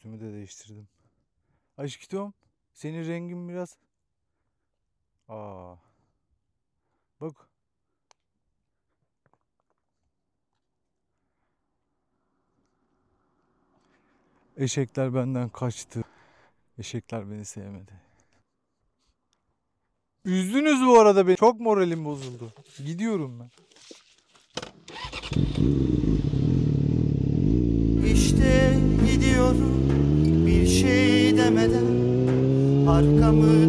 Üstümü de değiştirdim. Aşkım, senin rengin biraz... Aa. Bak. Eşekler benden kaçtı. Eşekler beni sevmedi. Üzdünüz bu arada beni. Çok moralim bozuldu. Gidiyorum ben. İşte gidiyorum bir şey demeden, arkamı